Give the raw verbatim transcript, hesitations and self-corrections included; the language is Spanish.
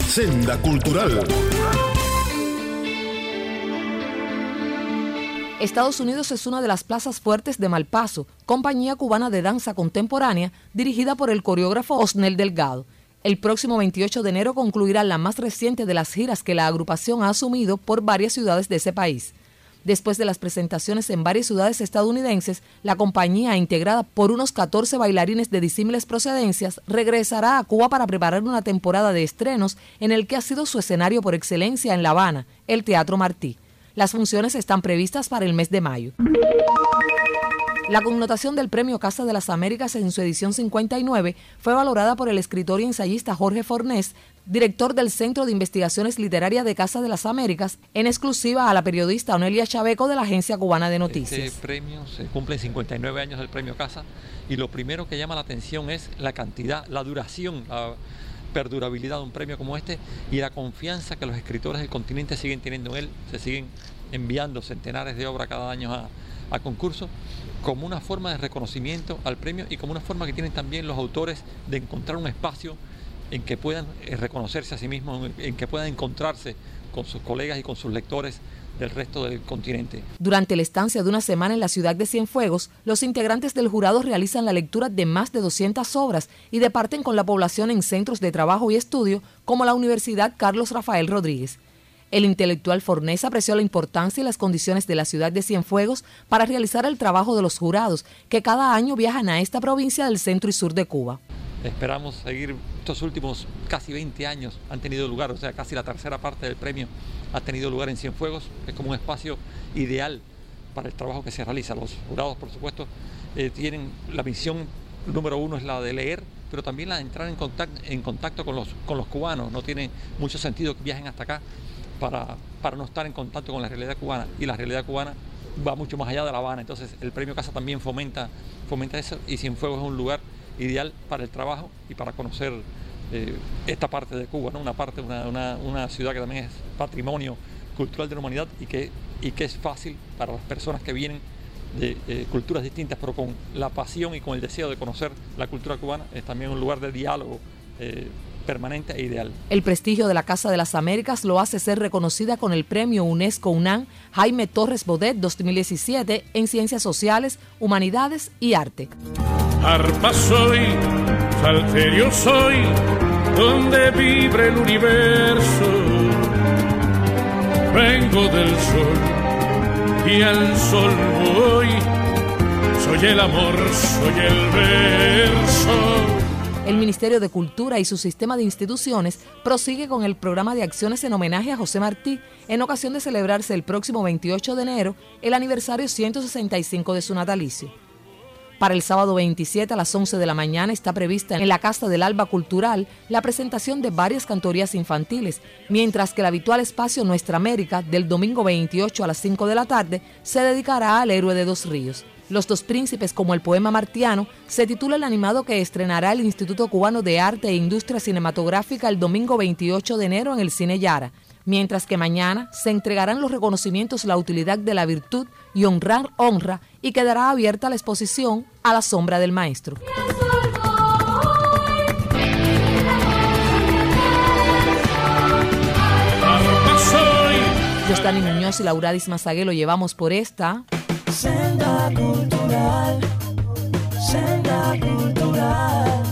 Senda Cultural. Estados Unidos es una de las plazas fuertes de Malpaso, compañía cubana de danza contemporánea dirigida por el coreógrafo Osnel Delgado. El próximo veintiocho de enero concluirá la más reciente de las giras que la agrupación ha asumido por varias ciudades de ese país. Después de las presentaciones en varias ciudades estadounidenses, la compañía, integrada por unos catorce bailarines de disímiles procedencias, regresará a Cuba para preparar una temporada de estrenos en el que ha sido su escenario por excelencia en La Habana, el Teatro Martí. Las funciones están previstas para el mes de mayo. La connotación del Premio Casa de las Américas en su edición cincuenta y nueve fue valorada por el escritor y ensayista Jorge Fornés, director del Centro de Investigaciones Literarias de Casa de las Américas, en exclusiva a la periodista Onelia Chaveco de la Agencia Cubana de Noticias. Este premio se cumplen cincuenta y nueve años del Premio Casa y lo primero que llama la atención es la cantidad, la duración, la perdurabilidad de un premio como este y la confianza que los escritores del continente siguen teniendo en él. Se siguen enviando centenares de obras cada año a, a concurso, como una forma de reconocimiento al premio y como una forma que tienen también los autores de encontrar un espacio en que puedan reconocerse a sí mismos, en que puedan encontrarse con sus colegas y con sus lectores del resto del continente. Durante la estancia de una semana en la ciudad de Cienfuegos, los integrantes del jurado realizan la lectura de más de doscientas obras y departen con la población en centros de trabajo y estudio como la Universidad Carlos Rafael Rodríguez. El intelectual Fornés apreció la importancia y las condiciones de la ciudad de Cienfuegos para realizar el trabajo de los jurados, que cada año viajan a esta provincia del centro y sur de Cuba. Esperamos seguir, estos últimos casi veinte años han tenido lugar, o sea, casi la tercera parte del premio ha tenido lugar en Cienfuegos, es como un espacio ideal para el trabajo que se realiza. Los jurados, por supuesto, eh, tienen la misión número uno es la de leer, pero también la de entrar en contacto, en contacto con los, con los cubanos. No tiene mucho sentido que viajen hasta acá para, para no estar en contacto con la realidad cubana, y la realidad cubana va mucho más allá de La Habana. Entonces el Premio Casa también fomenta, fomenta eso, y Cienfuegos es un lugar ideal para el trabajo y para conocer eh, esta parte de Cuba, ¿no? Una parte, una, una, una ciudad que también es patrimonio cultural de la humanidad y que, y que es fácil para las personas que vienen de eh, culturas distintas, pero con la pasión y con el deseo de conocer la cultura cubana. Es también un lugar de diálogo eh, permanente e ideal. El prestigio de la Casa de las Américas lo hace ser reconocida con el premio UNESCO UNAM Jaime Torres Bodet dos mil diecisiete en Ciencias Sociales, Humanidades y Arte. Arpa soy, salterio soy, donde vibre el universo. Vengo del sol y al sol voy. Soy el amor, soy el verso. El Ministerio de Cultura y su sistema de instituciones prosigue con el programa de acciones en homenaje a José Martí, en ocasión de celebrarse el próximo veintiocho de enero el aniversario ciento sesenta y cinco de su natalicio. Para el sábado veintisiete a las once de la mañana está prevista en la Casa del Alba Cultural la presentación de varias cantorías infantiles, mientras que el habitual espacio Nuestra América del domingo veintiocho a las cinco de la tarde se dedicará al héroe de Dos Ríos. Los Dos Príncipes, como el poema martiano, se titula el animado que estrenará el Instituto Cubano de Arte e Industria Cinematográfica el domingo veintiocho de enero en el Cine Yara, mientras que mañana se entregarán los reconocimientos La Utilidad de la Virtud y Honrar Honra, y quedará abierta la exposición A la Sombra del Maestro. Yostani Muñoz y Lauradis Mazagué lo llevamos por esta Senda Cultural, Senda Cultural.